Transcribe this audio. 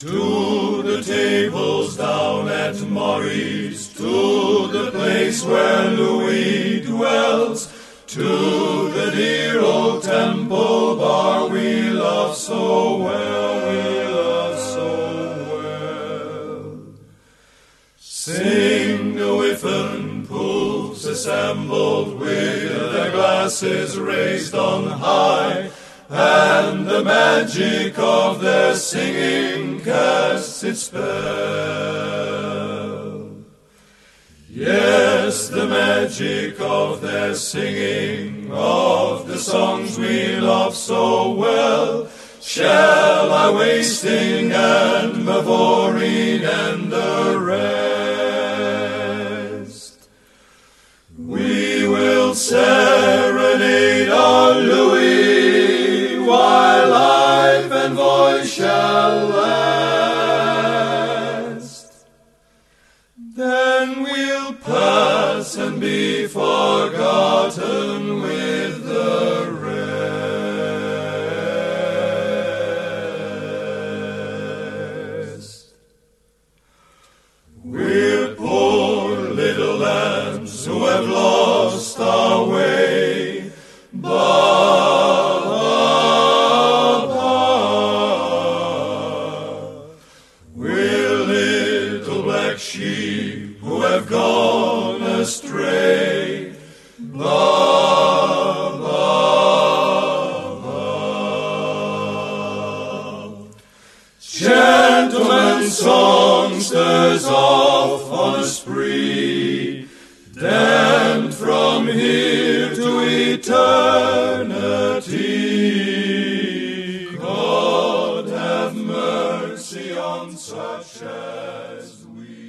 To the tables down at Maurice, to the place where Louis dwells, to the dear old Temple Bar we love so well, we love so well. Sing the Whiffen Pools assembled with their glasses raised on high, and the magic of their singing casts its spell. Yes, the magic of their singing, of the songs we love so well, shall I wasting and Mavoureen and the rest. We will serenade our Louis, while life and voice shall last. Then we'll pass and be forgotten with the rest. We're poor little lambs who have lost our way, sheep who have gone astray. Ba, ba, ba. Gentlemen songsters off on a spree, damned from here to eternity. God have mercy on such as we.